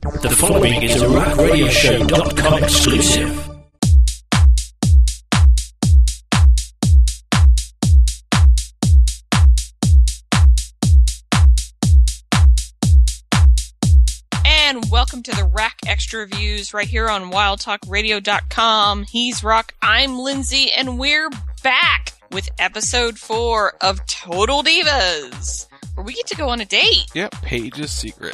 The following is a RackRadioShow.com exclusive. And welcome to the Rack Extra Reviews right here on WildTalkRadio.com. He's Rock, I'm Lindsay, and we're back with episode 4 of Total Divas, where we get to go on a date. Yep, Paige's secret.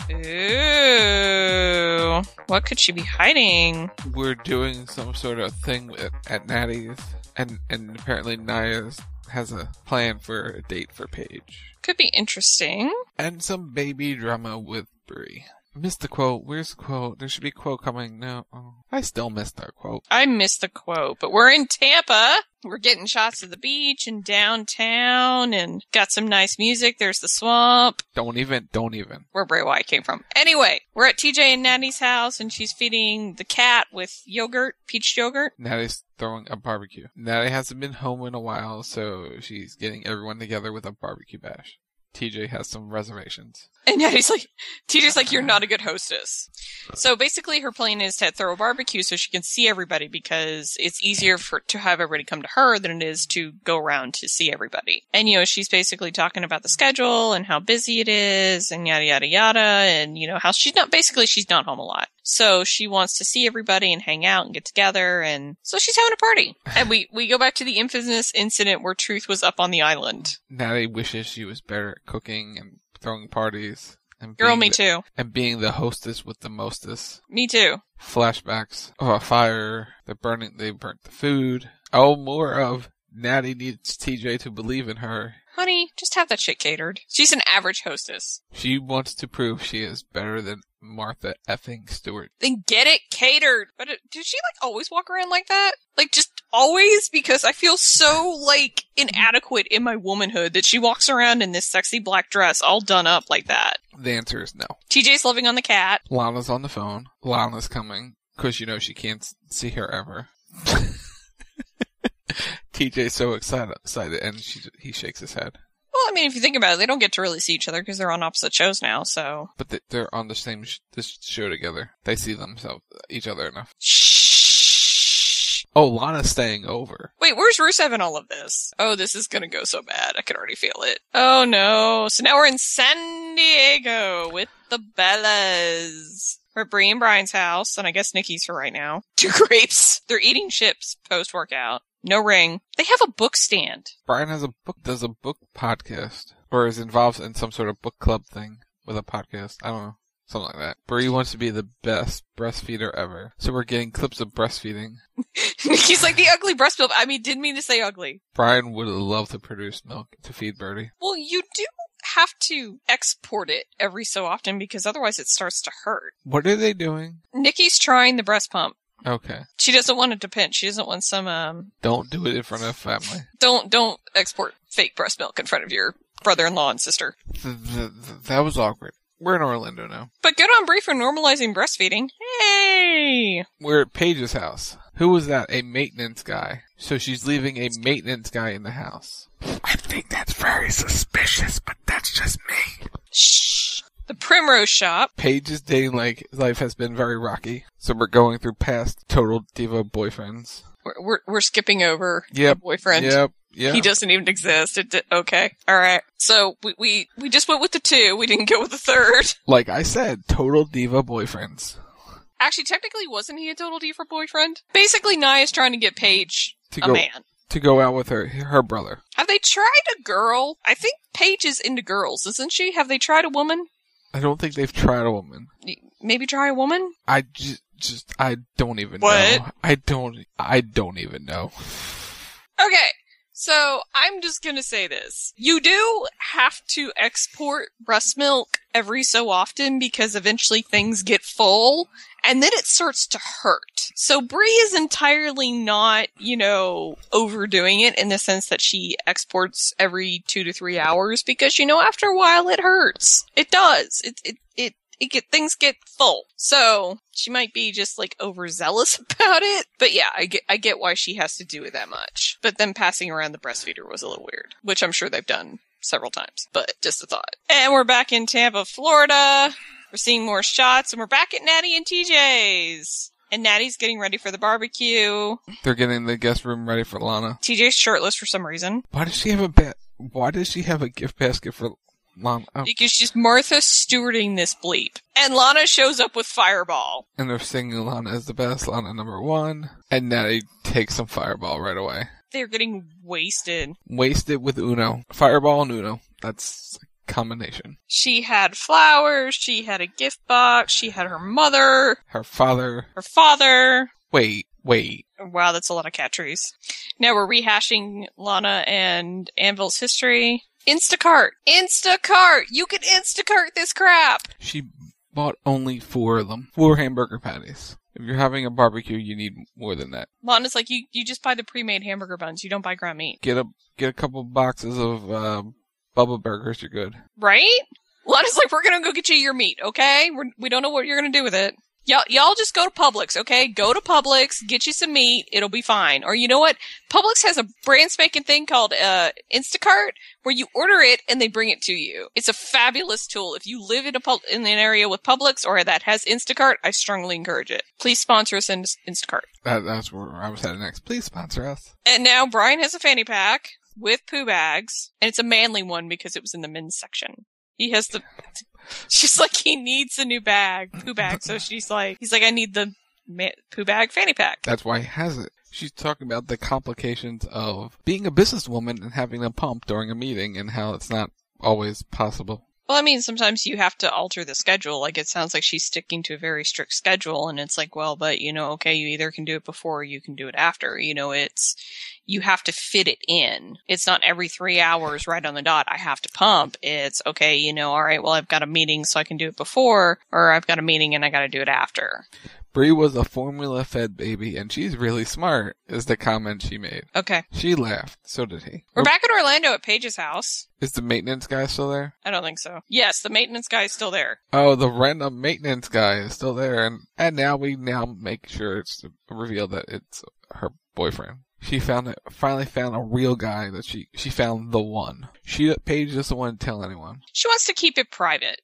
Ooh, what could she be hiding? We're doing some sort of thing at Natty's, and apparently Nia has a plan for a date for Paige. Could be interesting. And some baby drama with Brie. Missed the quote. Where's the quote? There should be a quote coming. No. Oh, I still missed that quote. I missed the quote, but we're in Tampa. We're getting shots of the beach and downtown and got some nice music. There's the swamp. Don't even. Where Bray Wyatt came from. Anyway, we're at TJ and Natty's house and she's feeding the cat with yogurt, peach yogurt. Natty's throwing a barbecue. Natty hasn't been home in a while, so she's getting everyone together with a barbecue bash. TJ has some reservations. And TJ's like, you're not a good hostess. So basically her plan is to throw a barbecue so she can see everybody because it's easier to have everybody come to her than it is to go around to see everybody. And, she's basically talking about the schedule and how busy it is and yada, yada, yada. And, how she's not home a lot. So she wants to see everybody and hang out and get together. And so she's having a party. And we go back to the infamous incident where Truth was up on the island. Natty wishes she was better at cooking and throwing parties. Me too. And being the hostess with the mostest. Me too. Flashbacks of a fire. They burnt the food. Oh, more of Natty needs TJ to believe in her. Honey, just have that shit catered. She's an average hostess. She wants to prove she is better than Martha effing Stewart. Then get it catered. But did she always walk around like that? Just always? Because I feel so inadequate in my womanhood that she walks around in this sexy black dress all done up like that. The answer is no. TJ's loving on the cat. Lana's on the phone. Lana's coming. Because she can't see her ever. TJ's so excited, and he shakes his head. Well, if you think about it, they don't get to really see each other because they're on opposite shows now, so... But they're on the same this show together. They see each other enough. Shh. Oh, Lana's staying over. Wait, where's Rusev in all of this? Oh, this is gonna go so bad. I can already feel it. Oh, no. So now we're in San Diego with the Bellas. We're at Brie and Brian's house, and I guess Nikki's for right now. 2 grapes. They're eating chips post-workout. No ring. They have a book stand. Brian does a book podcast, or is involved in some sort of book club thing with a podcast. I don't know. Something like that. Brie wants to be the best breastfeeder ever. So we're getting clips of breastfeeding. Nikki's like the ugly breast milk. Didn't mean to say ugly. Brian would love to produce milk to feed Birdie. Well, you do have to export it every so often because otherwise it starts to hurt. What are they doing? Nikki's trying the breast pump. Okay. She doesn't want it to pinch. She doesn't want some, Don't do it in front of family. Don't export fake breast milk in front of your brother-in-law and sister. That was awkward. We're in Orlando now. But good on Brie for normalizing breastfeeding. Hey! We're at Paige's house. Who was that? A maintenance guy. So she's leaving a maintenance guy in the house. I think that's very suspicious, but that's just me. Shh. The Primrose Shop. Paige's dating life has been very rocky. So we're going through past Total Diva boyfriends. We're skipping over the boyfriend. Yep. He doesn't even exist. Okay. All right. So we just went with the 2. We didn't go with the 3rd. Like I said, Total Diva boyfriends. Actually, technically, wasn't he a Total Diva boyfriend? Basically, Nia's trying to get Paige man. To go out with her brother. Have they tried a girl? I think Paige is into girls, isn't she? Have they tried a woman? I don't think they've tried a woman. Maybe try a woman? I don't even know. I don't even know. Okay. So, I'm just gonna say this. You do have to export breast milk every so often because eventually things get full, and then it starts to hurt. So Brie is entirely not, overdoing it in the sense that she exports every 2 to 3 hours because, after a while it hurts. It does. Things get full. So she might be just overzealous about it. But yeah, I get why she has to do it that much. But then passing around the breastfeeder was a little weird, which I'm sure they've done several times, but just a thought. And we're back in Tampa, Florida. We're seeing more shots, and we're back at Natty and TJ's. And Natty's getting ready for the barbecue. They're getting the guest room ready for Lana. TJ's shirtless for some reason. Why does she have a gift basket for Lana? Oh. Because she's Martha stewarding this bleep. And Lana shows up with Fireball. And they're singing Lana is the best, Lana number 1. And Natty takes some Fireball right away. They're getting wasted. Wasted with Uno. Fireball and Uno. That's a combination. She had flowers, she had a gift box, she had her mother. Her father. Her father. Wait. Wow, that's a lot of cat trees. Now we're rehashing Lana and Anvil's history. Instacart! You can Instacart this crap! She bought only 4 of them. 4 hamburger patties. If you're having a barbecue, you need more than that. Lana's like, you just buy the pre-made hamburger buns. You don't buy ground meat. Get a couple boxes of Bubba burgers. You're good. Right? Lana's like, we're gonna go get you your meat, okay? We don't know what you're gonna do with it. Y'all just go to Publix, okay? Go to Publix, get you some meat, it'll be fine. Or you know what? Publix has a brand spanking thing called Instacart, where you order it and they bring it to you. It's a fabulous tool. If you live in an area with Publix or that has Instacart, I strongly encourage it. Please sponsor us in Instacart. That's where I was headed next. Please sponsor us. And now Brian has a fanny pack with poo bags, and it's a manly one because it was in the men's section. He has the... She's like, he needs a new poo bag. So he's like, I need the poo bag fanny pack. That's why he has it. She's talking about the complications of being a businesswoman and having a pump during a meeting and how it's not always possible. Well, I mean, sometimes you have to alter the schedule. Like, it sounds like she's sticking to a very strict schedule, and it's like, well, but, okay, you either can do it before or you can do it after. You have to fit it in. It's not every 3 hours right on the dot, I have to pump. It's, okay, all right, well, I've got a meeting so I can do it before, or I've got a meeting and I gotta do it after. Brie was a formula-fed baby, and she's really smart, is the comment she made. Okay. She laughed. So did he. We're back in Orlando at Paige's house. Is the maintenance guy still there? I don't think so. Yes, the maintenance guy is still there. Oh, the random maintenance guy is still there, and now we make sure it's revealed that it's her boyfriend. She finally found a real guy that she found the one. Paige doesn't want to tell anyone. She wants to keep it private.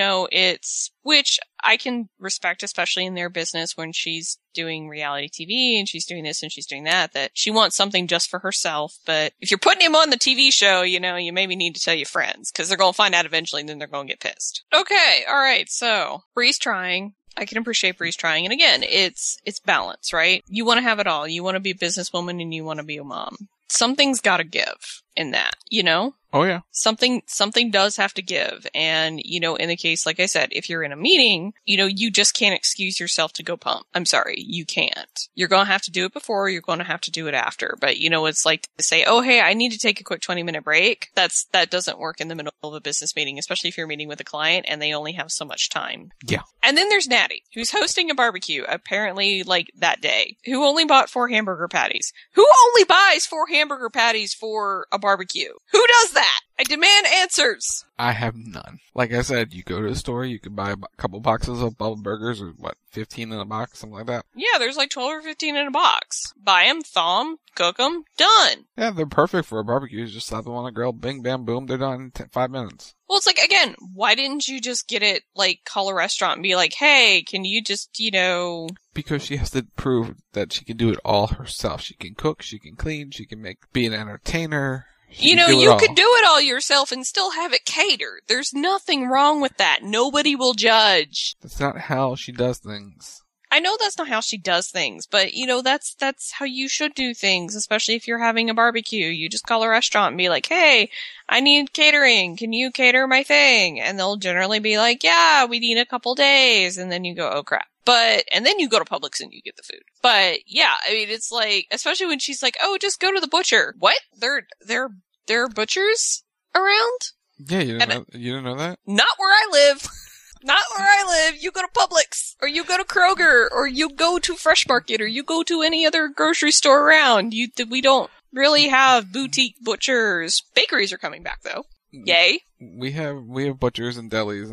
Which I can respect, especially in their business when she's doing reality TV and she's doing this and she's doing that she wants something just for herself. But if you're putting him on the TV show, you maybe need to tell your friends because they're going to find out eventually and then they're going to get pissed. Okay. All right. So Brie's trying. I can appreciate Brie's trying. And again, it's balance, right? You want to have it all. You want to be a businesswoman and you want to be a mom. Something's got to give in that, Oh, yeah. Something does have to give. And, in the case, like I said, if you're in a meeting, you just can't excuse yourself to go pump. I'm sorry, you can't. You're going to have to do it before, you're going to have to do it after. But, it's like to say, oh, hey, I need to take a quick 20-minute break. That doesn't work in the middle of a business meeting, especially if you're meeting with a client and they only have so much time. Yeah. And then there's Natty, who's hosting a barbecue, apparently, that day, who only bought 4 hamburger patties. Who only buys 4 hamburger patties for a barbecue? Who does that? I demand answers. I have none. Like I said, you go to the store, you can buy a couple boxes of Bubba Burgers, or 15 in a box, something like that. Yeah, there's 12 or 15 in a box. Buy them, thaw them, cook them, done. Yeah, they're perfect for a barbecue. You just slap them on a grill, bing, bam, boom, they're done in 5 minutes. Well, it's like, again, why didn't you just get it, call a restaurant and be like, hey, can you just, Because she has to prove that she can do it all herself. She can cook, she can clean, she can be an entertainer. You could do it all yourself and still have it catered. There's nothing wrong with that. Nobody will judge. That's not how she does things. I know that's not how she does things, but, that's how you should do things, especially if you're having a barbecue. You just call a restaurant and be like, hey, I need catering. Can you cater my thing? And they'll generally be like, yeah, we need a couple days. And then you go, oh, crap. And then you go to Publix and you get the food. But, yeah, I mean, it's like, especially when she's like, oh, just go to the butcher. What? There are butchers around? Yeah, you didn't know that? Not where I live. Not where I live. You go to Publix, or you go to Kroger, or you go to Fresh Market, or you go to any other grocery store around. We don't really have boutique butchers. Bakeries are coming back, though. Yay. We have butchers and delis, and that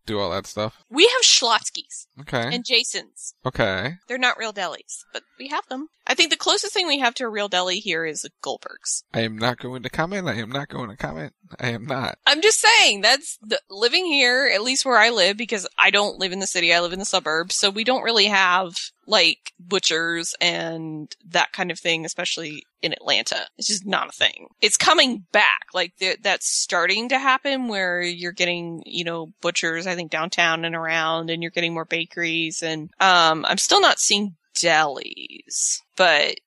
do all that stuff. We have Schlotsky's Okay. and Jason's. Okay. They're not real delis, but we have them. I think the closest thing we have to a real deli here is Goldberg's. I am not going to comment. I am not. I'm just saying, that's living here, at least where I live, because I don't live in the city, I live in the suburbs, so we don't really have, like, butchers and that kind of thing, especially in Atlanta. It's just not a thing. It's coming back. Like, that's starting to happen where you're getting, butchers, I think, downtown and around, and you're getting more bakeries, and I'm still not seeing delis, but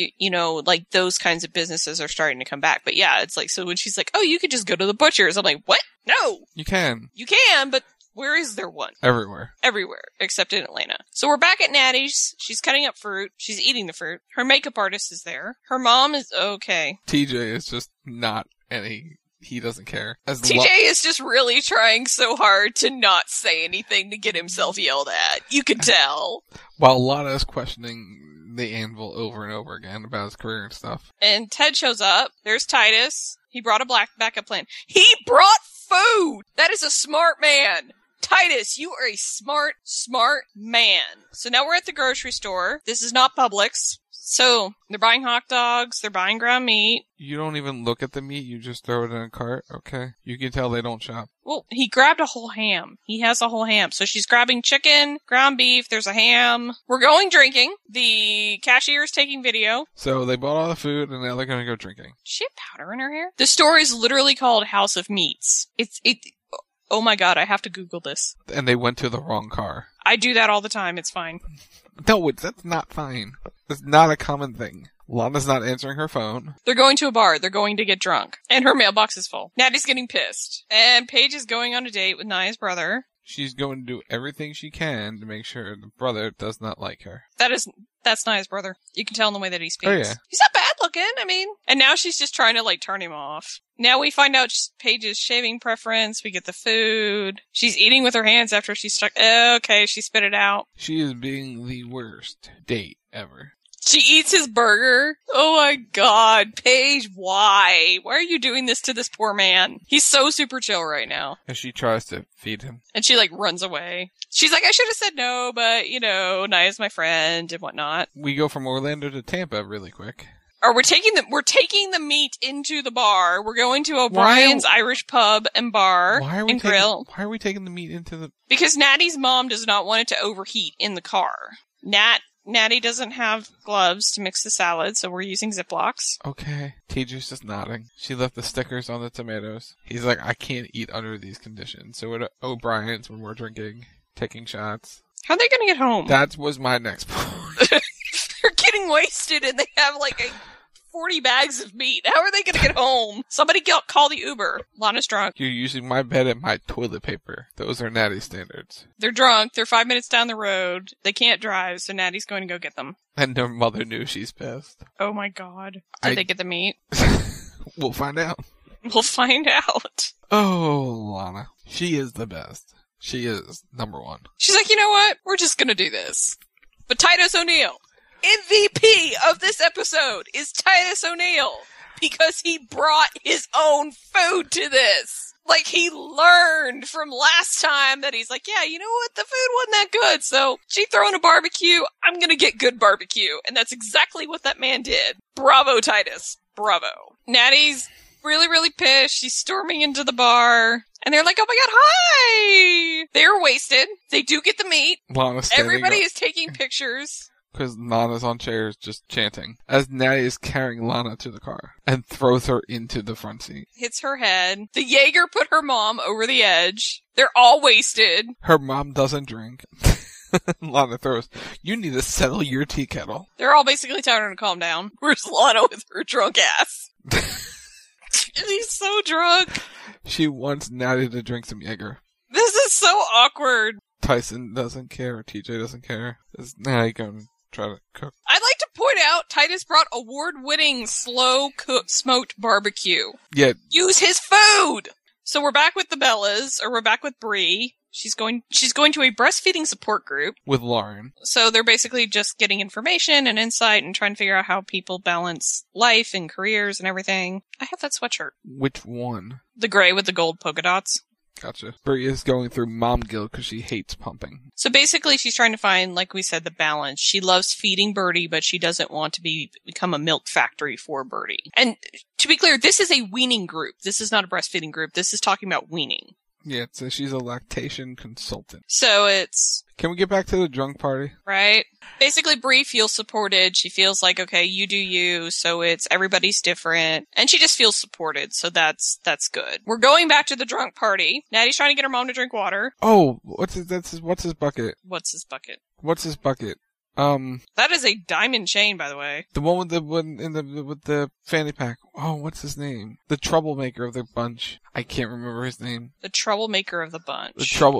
like those kinds of businesses are starting to come back. But yeah, it's like, so when she's like, oh, you could just go to the butcher's, I'm like, what? No! You can, but where is there one? Everywhere, except in Atlanta. So we're back at Natty's. She's cutting up fruit. She's eating the fruit. Her makeup artist is there. Her mom is okay. TJ is just not he doesn't care. TJ is just really trying so hard to not say anything to get himself yelled at. You can tell. While Lana is questioning the Anvil over and over again about his career and stuff. And Ted shows up. There's Titus. He brought a backup plan. He brought food! That is a smart man. Titus, you are a smart man. So now we're at the grocery store. This is not Publix. So, they're buying hot dogs, they're buying ground meat. You don't even look at the meat, you just throw it in a cart? Okay. You can tell they don't shop. Well, he grabbed a whole ham. He has a whole ham. So she's grabbing chicken, ground beef, there's a ham. We're going drinking. The cashier is taking video. So they bought all the food and now they're gonna go drinking. She had powder in her hair? The store is literally called House of Meats. Oh my god, I have to Google this. And they went to the wrong car. I do that all the time, it's fine. No, that's not fine. That's not a common thing. Lana's not answering her phone. They're going to a bar. They're going to get drunk. And her mailbox is full. Natty's getting pissed. And Paige is going on a date with Naya's brother. She's going to do everything she can to make sure the brother does not like her. That's Naya's brother. You can tell in the way that he speaks. Oh, yeah. He's not bad looking, and now she's just trying to, turn him off. Now we find out Paige's shaving preference. We get the food. She's eating with her hands after she's stuck. Okay, she spit it out. She is being the worst date ever. She eats his burger. Oh my god, Paige, why? Why are you doing this to this poor man? He's so super chill right now. As she tries to feed him. And she, runs away. She's like, I should have said no, but, Naya's my friend and whatnot. We go from Orlando to Tampa really quick. Or we're taking the meat into the bar. We're going to O'Brien's Irish Pub and Bar and Grill. Why are we taking the meat into the... Because Natty's mom does not want it to overheat in the car. Natty doesn't have gloves to mix the salad, so we're using Ziplocs. Okay. TJ's just nodding. She left the stickers on the tomatoes. He's like, I can't eat under these conditions. So at O'Brien's, when we're drinking, taking shots. How are they going to get home? That was my next point. They're getting wasted and they have 40 bags of meat. How are they going to get home? Somebody call the Uber. Lana's drunk. You're using my bed and my toilet paper. Those are Natty standards. They're drunk. They're 5 minutes down the road. They can't drive, so Natty's going to go get them. And their mother knew she's pissed. Oh my god. Did they get the meat? We'll find out. We'll find out. Oh, Lana. She is the best. She is number one. She's like, you know what? We're just going to do this. But Titus O'Neil, MVP of this episode is Titus O'Neil because he brought his own food to this. He learned from last time that he's like, yeah, you know what? The food wasn't that good. So she throwing a barbecue. I'm going to get good barbecue. And that's exactly what that man did. Bravo, Titus. Bravo. Natty's really, really pissed. She's storming into the bar. And they're like, oh my god, hi! They're wasted. They do get the meat. Lana's Everybody is taking pictures. Because Lana's on chairs just chanting. As Natty is carrying Lana to the car. And throws her into the front seat. Hits her head. The Jaeger put her mom over the edge. They're all wasted. Her mom doesn't drink. Lana throws, you need to settle your tea kettle. They're all basically telling her to calm down. Where's Lana with her drunk ass? She's so drunk. She wants Natty to drink some Jaeger. This is so awkward. Tyson doesn't care. TJ doesn't care. Is Natty going to try to cook? I'd like to point out Titus brought award-winning slow-cooked smoked barbecue. Yeah. Use his food! So we're back with the Bellas, or we're back with Bree. She's going to a breastfeeding support group. With Lauren. So they're basically just getting information and insight and trying to figure out how people balance life and careers and everything. I have that sweatshirt. Which one? The gray with the gold polka dots. Gotcha. Brie is going through mom guilt because she hates pumping. So basically, she's trying to find, like we said, the balance. She loves feeding Birdie, but she doesn't want to become a milk factory for Birdie. And to be clear, this is a weaning group. This is not a breastfeeding group. This is talking about weaning. Yeah, so she's a lactation consultant. So it's... Can we get back to the drunk party? Right? Basically, Brie feels supported. She feels like, okay, you do you, so it's everybody's different. And she just feels supported, so that's good. We're going back to the drunk party. Nattie's trying to get her mom to drink water. Oh, what's his bucket? What's his bucket? What's his bucket? That is a diamond chain, by the way. The one with the fanny pack. Oh, what's his name? The troublemaker of the bunch. I can't remember his name. The troublemaker of the bunch.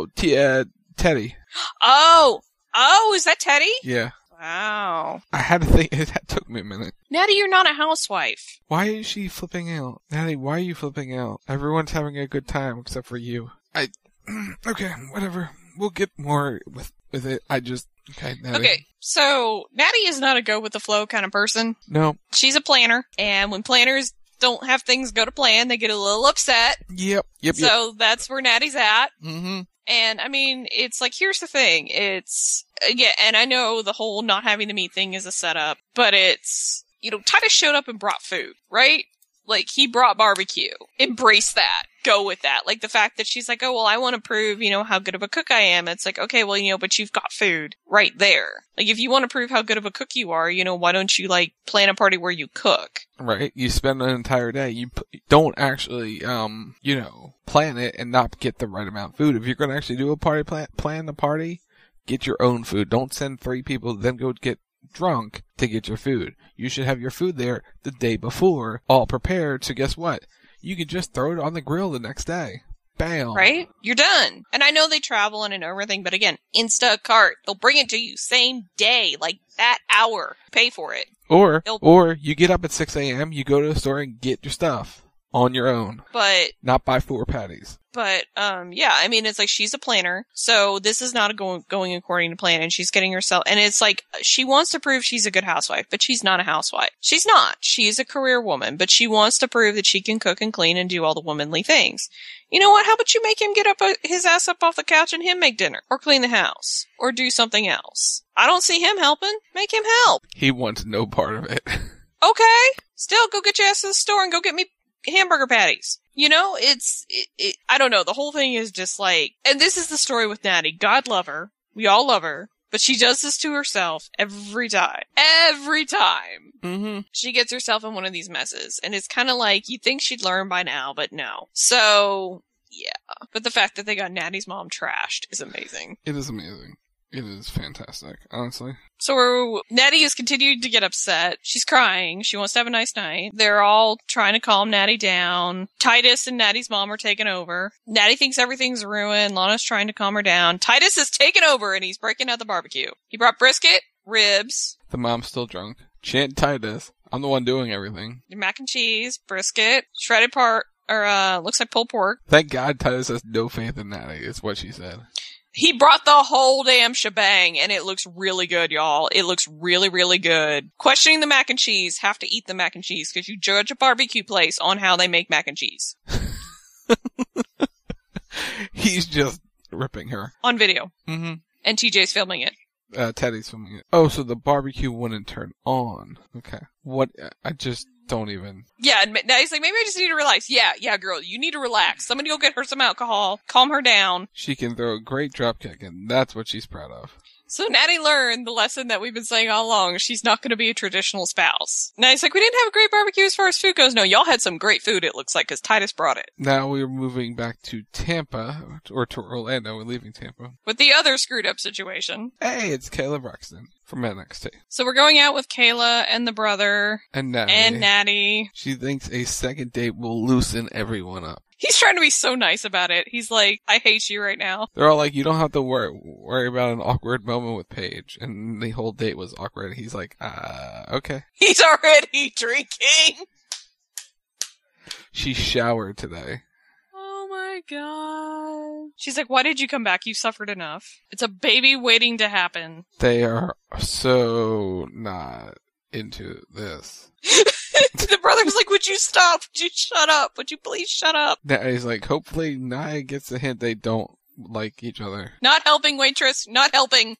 Teddy. Oh, is that Teddy? Yeah. Wow. I had to think. That took me a minute. Natty, you're not a housewife. Why is she flipping out? Natty, why are you flipping out? Everyone's having a good time except for you. Okay, whatever. We'll get more with it. Okay, Natty. Okay, so Natty is not a go-with-the-flow kind of person. No. She's a planner, and when planners don't have things go to plan, they get a little upset. Yep. So that's where Natty's at. Mm-hmm. And, I mean, it's like, here's the thing. It's, yeah, and I know the whole not having the meat thing is a setup, but it's, Titus showed up and brought food, right? Like, he brought barbecue. Embrace that. Go with that. Like, the fact that she's like, oh, well, I want to prove, how good of a cook I am. It's like, okay, well, but you've got food right there. Like, if you want to prove how good of a cook you are, why don't you, plan a party where you cook? Right. You spend an entire day. You don't actually, plan it and not get the right amount of food. If you're going to actually do a party, plan the party, get your own food. Don't send 3 people, then go get drunk to get your food. You should have your food there the day before, all prepared, so guess what? You could just throw it on the grill the next day. Bam. Right? You're done. And I know they travel and everything, but again, Instacart. They'll bring it to you same day, like that hour. Pay for it. Or you get up at 6 a.m., you go to the store and get your stuff on your own. But not buy 4 patties. But, yeah, I mean, it's like she's a planner, so this is not going according to plan, and she's getting herself, and it's like, she wants to prove she's a good housewife, but she's not a housewife. She's not. She's a career woman, but she wants to prove that she can cook and clean and do all the womanly things. You know what? How about you make him get his ass up off the couch and him make dinner, or clean the house, or do something else? I don't see him helping. Make him help. He wants no part of it. Okay. Still, go get your ass to the store and go get me hamburger patties. I don't know. The whole thing is just like, and this is the story with Natty. God love her. We all love her. But she does this to herself every time. Every time. Mm-hmm. She gets herself in one of these messes. And it's kind of like, you'd think she'd learn by now, but no. So, yeah. But the fact that they got Natty's mom trashed is amazing. It is amazing. It is fantastic, honestly. So Natty has continued to get upset. She's crying. She wants to have a nice night. They're all trying to calm Natty down. Titus and Natty's mom are taking over. Natty thinks everything's ruined. Lana's trying to calm her down. Titus has taken over and he's breaking out the barbecue. He brought brisket, ribs. The mom's still drunk. Chant Titus. I'm the one doing everything. Mac and cheese, brisket, shredded looks like pulled pork. Thank God Titus has no faith in Natty, is what she said. He brought the whole damn shebang, and it looks really good, y'all. It looks really, really good. Questioning the mac and cheese, have to eat the mac and cheese, because you judge a barbecue place on how they make mac and cheese. He's just ripping her. On video. Mm-hmm. And TJ's filming it. Teddy's filming it. Oh, so the barbecue wouldn't turn on. Okay. What? I just don't even. Yeah, and now he's like, maybe I just need to relax. Yeah, girl, you need to relax. Somebody go get her some alcohol, calm her down. She can throw a great dropkick, and that's what she's proud of. So Natty learned the lesson that we've been saying all along. She's not going to be a traditional spouse. Now he's like, we didn't have a great barbecue as far as food goes. No, y'all had some great food, it looks like, because Titus brought it. Now we're moving back to Tampa, or to Orlando. We're leaving Tampa. With the other screwed up situation. Hey, it's Kayla Braxton from NXT. So we're going out with Kayla and the brother. And Natty. She thinks a second date will loosen everyone up. He's trying to be so nice about it. He's like, I hate you right now. They're all like, you don't have to worry about an awkward moment with Paige. And the whole date was awkward. He's like, okay. He's already drinking. She showered today. Oh my god. She's like, why did you come back? You suffered enough. It's a baby waiting to happen. They are so not into this. The brother's like, would you stop? Would you shut up? Would you please shut up? He's like, hopefully Nia gets the hint they don't like each other. Not helping, waitress. Not helping.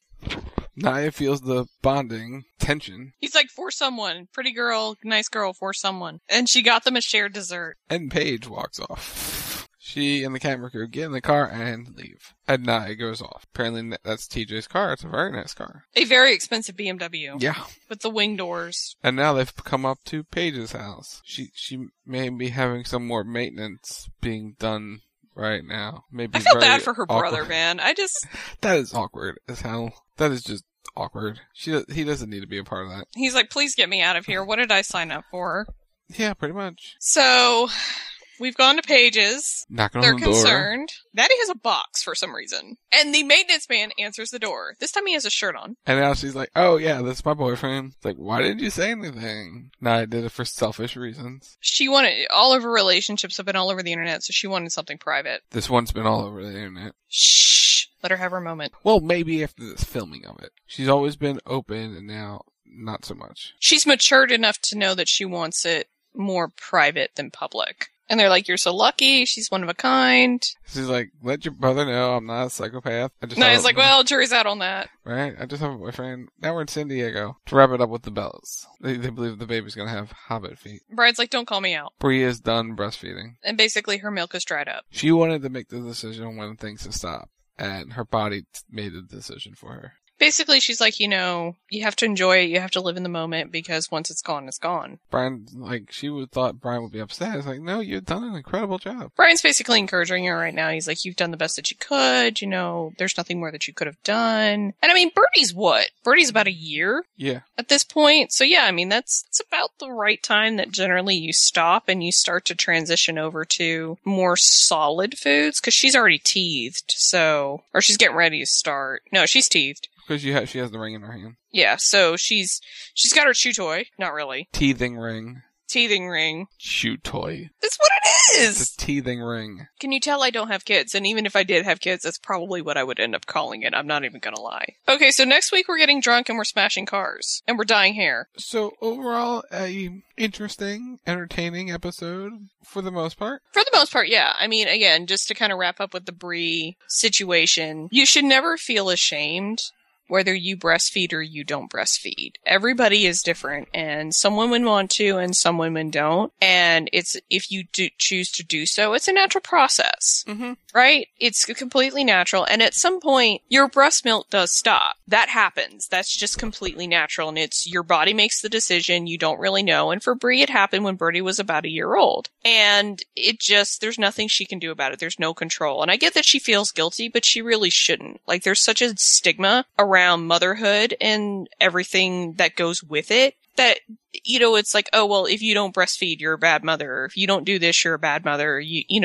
Nia feels the bonding tension. He's like, for someone. Pretty girl, nice girl, for someone. And she got them a shared dessert. And Paige walks off. She and the camera crew get in the car and leave. And Nia goes off. Apparently that's TJ's car. It's a very nice car. A very expensive BMW. Yeah. With the wing doors. And now they've come up to Paige's house. She may be having some more maintenance being done right now. Maybe I feel very bad for her awkward. brother, man. That is awkward as hell. That is just awkward. He doesn't need to be a part of that. He's like, please get me out of here. What did I sign up for? Yeah, pretty much. So, we've gone to Paige's. Knocking They're on the door. concerned. Daddy has a box for some reason. And the maintenance man answers the door. This time he has a shirt on. And now she's like, oh yeah, that's my boyfriend. It's like, why didn't you say anything? No, I did it for selfish reasons. She wanted, all of her relationships have been all over the internet, so she wanted something private. This one's been all over the internet. Shh. Let her have her moment. Well, maybe after this filming of it. She's always been open and now not so much. She's matured enough to know that she wants it more private than public. And they're like, you're so lucky. She's one of a kind. She's like, let your brother know I'm not a psychopath. No, he's like, well, jury's out on that. Right? I just have a boyfriend. Now we're in San Diego. To wrap it up with the Bellas. They believe the baby's gonna have hobbit feet. Bride's like, don't call me out. Bree is done breastfeeding. And basically her milk is dried up. She wanted to make the decision when things to stop. And her body made the decision for her. Basically, she's like, you have to enjoy it. You have to live in the moment because once it's gone, it's gone. Brian, she thought Brian would be upset. It's like, no, you've done an incredible job. Brian's basically encouraging her right now. He's like, you've done the best that you could. There's nothing more that you could have done. And I mean, Birdie's what? Birdie's about a year? Yeah. At this point. So yeah, I mean, it's about the right time that generally you stop and you start to transition over to more solid foods. Cause she's already teethed. Or she's getting ready to start. No, she's teethed. Because she has the ring in her hand. Yeah, so she's got her chew toy. Not really. Teething ring. Teething ring. Chew toy. That's what it is! It's a teething ring. Can you tell I don't have kids? And even if I did have kids, that's probably what I would end up calling it. I'm not even gonna lie. Okay, so next week we're getting drunk and we're smashing cars. And we're dyeing hair. So overall, a interesting, entertaining episode for the most part. For the most part, yeah. I mean, again, just to kind of wrap up with the Bree situation, you should never feel ashamed whether you breastfeed or you don't breastfeed. Everybody is different, and some women want to and some women don't. And if you do choose to do so, it's a natural process. Mm-hmm. Right? It's completely natural. And at some point, your breast milk does stop. That happens. That's just completely natural. And it's your body makes the decision. You don't really know. And for Bree, it happened when Birdie was about a year old. And there's nothing she can do about it. There's no control. And I get that she feels guilty, but she really shouldn't. Like, there's such a stigma around motherhood and everything that goes with it that, it's like, oh, well, if you don't breastfeed, you're a bad mother. Or if you don't do this, you're a bad mother.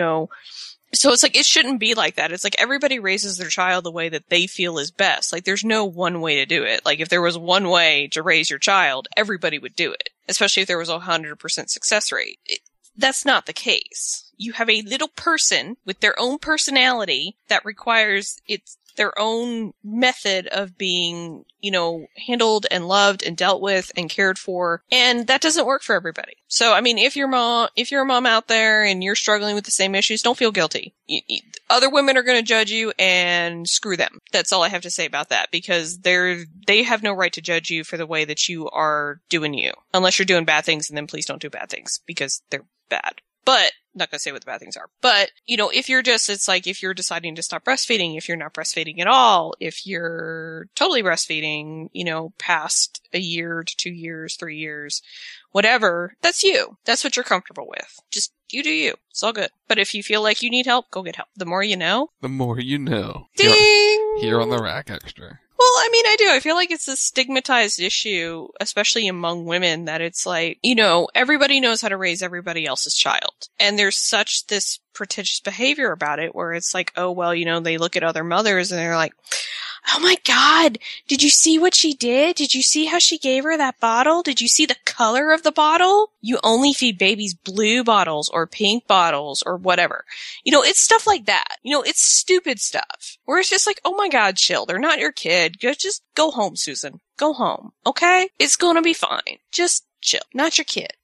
So it's like, it shouldn't be like that. It's like everybody raises their child the way that they feel is best. Like, there's no one way to do it. Like, if there was one way to raise your child, everybody would do it. Especially if there was a 100% success rate. That's not the case. You have a little person with their own personality that requires their own method of being, handled and loved and dealt with and cared for. And that doesn't work for everybody. So, I mean, if you're a mom out there and you're struggling with the same issues, don't feel guilty. Other women are going to judge you, and screw them. That's all I have to say about that, because they have no right to judge you for the way that you are doing you. Unless you're doing bad things, and then please don't do bad things, because they're bad. But, not gonna say what the bad things are. But, if you're deciding to stop breastfeeding, if you're not breastfeeding at all, if you're totally breastfeeding, past a year to 2 years, 3 years, whatever, that's you. That's what you're comfortable with. Just, you do you. It's all good. But if you feel like you need help, go get help. The more you know. The more you know. Ding! Here on the Rack Extra. Well, I mean, I do. I feel like it's a stigmatized issue, especially among women, that it's like, everybody knows how to raise everybody else's child. And there's such this pretentious behavior about it where it's like, oh, well, they look at other mothers and they're like, oh my God, did you see what she did? Did you see how she gave her that bottle? Did you see the color of the bottle? You only feed babies blue bottles or pink bottles or whatever. It's stuff like that. It's stupid stuff. Where it's just like, oh my God, chill. They're not your kid. Just go home, Susan. Go home. Okay? It's gonna be fine. Just chill. Not your kid.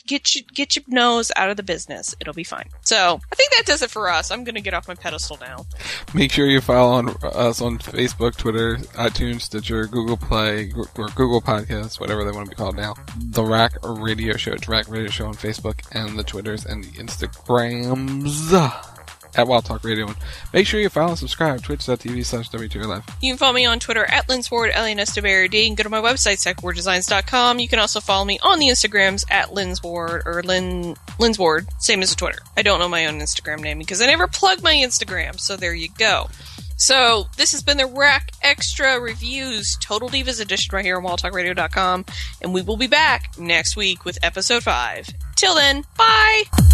get your nose out of the business. It'll be fine. So I think that does it for us. I'm going to get off my pedestal now. Make sure you follow us on Facebook, Twitter, iTunes, Stitcher, Google Play, or Google Podcasts, whatever they want to be called now. The Rack Radio Show. It's Rack Radio Show on Facebook and the Twitters and the Instagrams at Wild Talk Radio. And make sure you follow and subscribe. Twitch.tv/W2Live. You can follow me on Twitter at Linsward, LNSWRD. You can go to my website, psychwarddesigns.com. You can also follow me on the Instagrams at Linsward or Linsward, same as the Twitter. I don't know my own Instagram name because I never plug my Instagram, so there you go. So, this has been the Rack Extra Reviews Total Divas edition right here on wildtalkradio.com, and we will be back next week with episode 5. Till then, bye!